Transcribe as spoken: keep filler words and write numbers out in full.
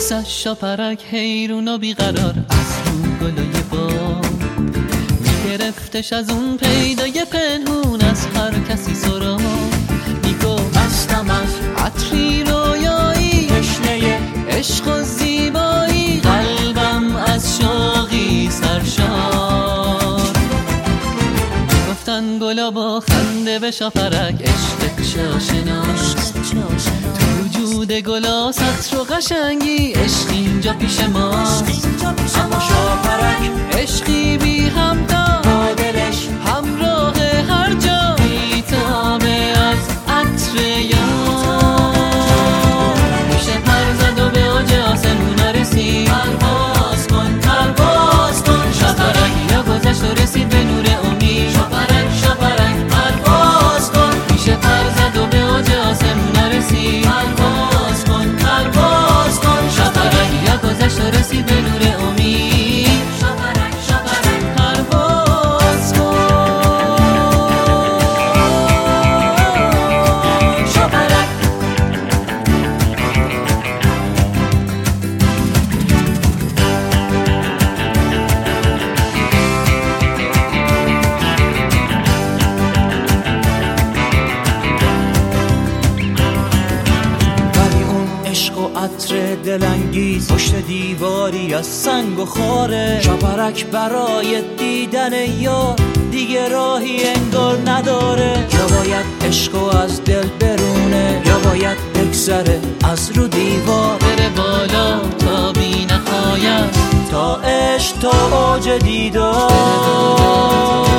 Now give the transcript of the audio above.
عکسش شاپرک حیرون و بیقرار از رو گلای با میگرفتش از اون پیدای پنهون از هر کسی سرا میگو مستم از عطری رویایی تشنه عشق و زیبایی قلبم از شوقی سرشار گفتن گلا با خنده به شاپرک عشق شاشناس تو وجود گلا سطر و قشنگی عشق اینجا پیش ماست اما شاپرک عشقی بی همتا با دلش همراه هر جا میتابه از عطر یار میشه پر زد و به اوج آسمون رسید پرواز کن پرواز کن شاپرک یا گذشت و رسید به نور امید شاپرک شاپرک پرواز کن میشه پر زد و به اوج آسمون رسید پرواز کن پرواز کن شاپرک یا گذشت و رسید به نور امید شاپرک شاپرک پرواز کن شاپرک عشق و عطر دلانگیز پشت دیواری از سنگ و خاره شاپرک برای دیدن یار دیگه راهی انگار نداره یا باید عشق و از دل برونه یا باید بگذره از رو دیوار بره بالا تا بی نهایت تا عشق تا اوج دیدار